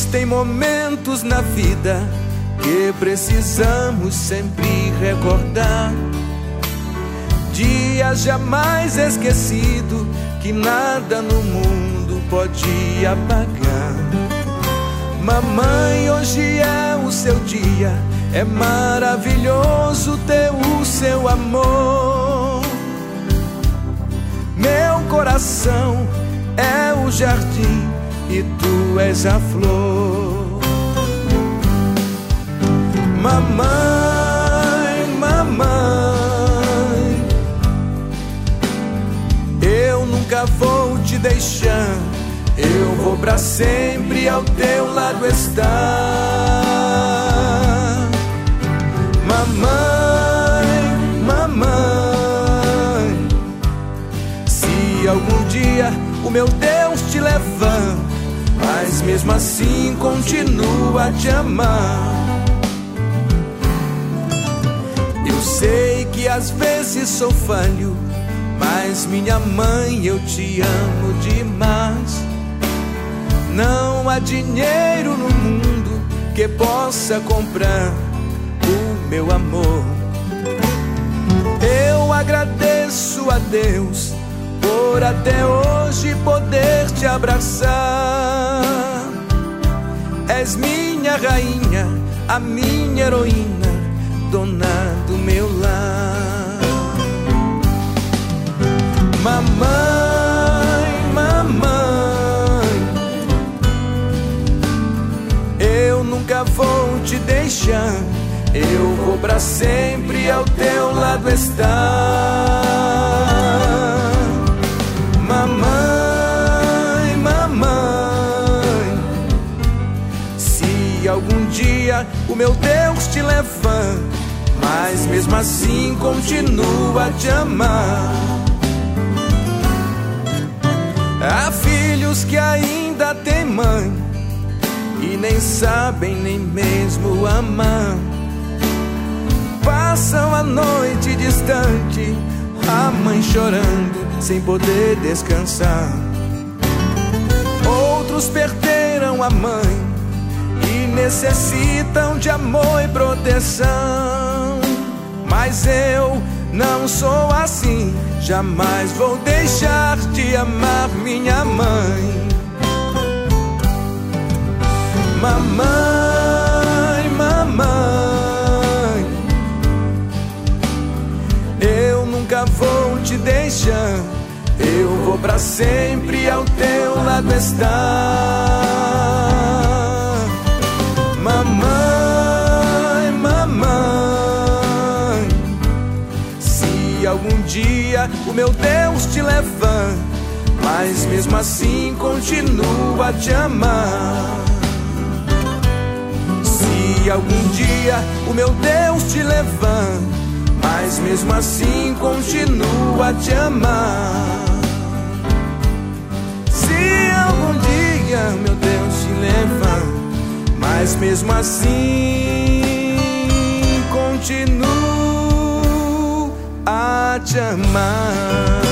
Existem momentos na vida que precisamos sempre recordar, dias jamais esquecidos que nada no mundo pode apagar. Mamãe, hoje é o seu dia, é maravilhoso ter o seu amor. Meu coração é o jardim e tu és a flor. Mamãe, mamãe, eu nunca vou te deixar, eu vou pra sempre ao teu lado estar. Mamãe, mamãe, se algum dia o meu Deus te levar, mas mesmo assim continua a te amar. Eu sei que às vezes sou falho, mas minha mãe, eu te amo demais. Não há dinheiro no mundo que possa comprar o meu amor. Eu agradeço a Deus por até hoje poder te abraçar. És minha rainha, a minha heroína, dona do meu lar. Mamãe, mamãe, eu nunca vou te deixar, eu vou pra sempre ao teu lado estar. Mamãe, mamãe, se algum dia o meu Deus te levar, mas mesmo assim continua a te amar. Há filhos que ainda têm mãe e nem sabem nem mesmo amar. Passam a noite distante, a mãe chorando sem poder descansar. Outros perderam a mãe e necessitam de amor e proteção. Mas eu não sou assim, jamais vou deixar de amar minha mãe. Mamãe, mamãe, eu nunca vou te deixar, eu vou pra sempre ao teu lado estar. Mamãe, mamãe, se algum dia o meu Deus te levar, mas mesmo assim continua a te amar. Se algum dia o meu Deus te levar, mas mesmo assim continua a te amar. Se algum dia meu Deus te levar, mas mesmo assim continuo a te amar.